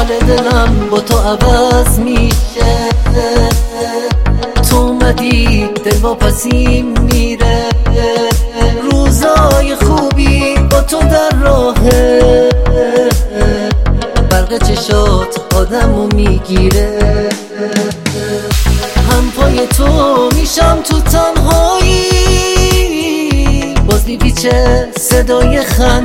حال دلم با تو عوض میشه. تو اومدی دل واپسیم میره، روزای خوبی با تو در راهه، برق چشات آدمو میگیره. هم پای تو میشم تو تنهایی، باز میپیچه صدای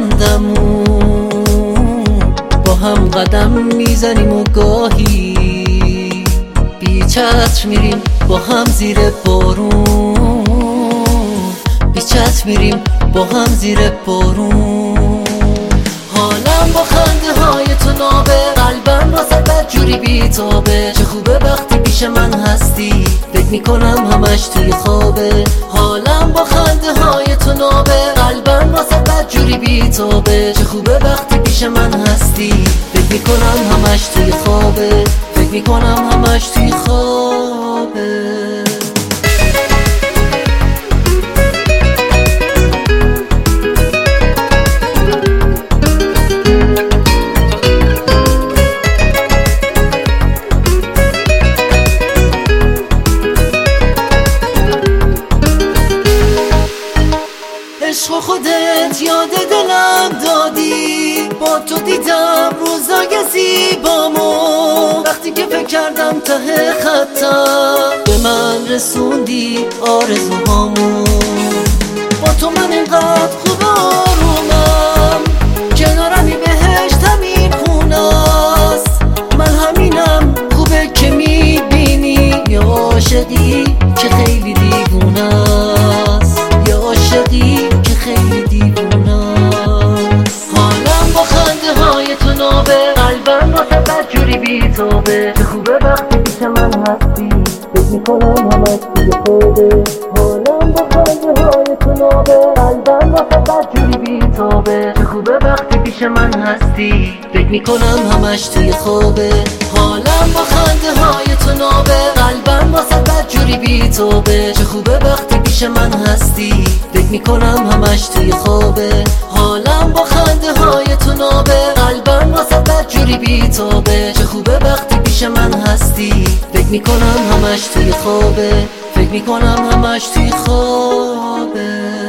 خندمون، با هم قدم میزنیم و گاهی بی چتر میریم با هم زیر بارون، بی چتر میریم با هم زیر بارون. حالم با خنده های تو نابه، قلبم واسه بدجوری بیتابه. چه خوبه وقتی پیش من هستی، فکر میکنم همش توی خوابه. حالم با خنده های تو نابه، قلبم واسه بدجوری بیتابه. چه خوبه وقتی پیش من هستی، فکر میکنم همش توی خوابه، فکر میکنم همش توی خوابه. عشق خودت یاد دلم دادی، با تو دیدم روزای زیبامو. وقتی که فکر کردم ته خطم، به من رسوندی آرزوهامو. با تو من اینقدر خوب آرومم، کنارمی بهشت همین خونست. من همینم خوبه که میبینی، یا عاشقی که خیلی دیوونست، یا عاشقی که خیلی دیوونست. حالم با خنده های تو نابه، قلبم واسه بدجوری بیتابه. چه خوبه وقتی پیش من هستی، فکر میکنم همش توی خوابه. حالم با خنده های تو نابه، قلبم واسه بدجوری بیتابه. چه خوبه وقتی پیش من هستی، فکر میکنم همش توی خوابه. حالم با خنده های تو نابه، قلبم واسه بدجوری بیتابه. چه خوبه وقتی پیش من هستی، فکر میکنم همش توی خوابه. حالم با خنده های تو نابه، قلبم واسه بدجوری بیتابه. چه خوبه وقتی پیش من هستی، فکر میکنم همش توی خوابه، فکر میکنم همش توی خوابه.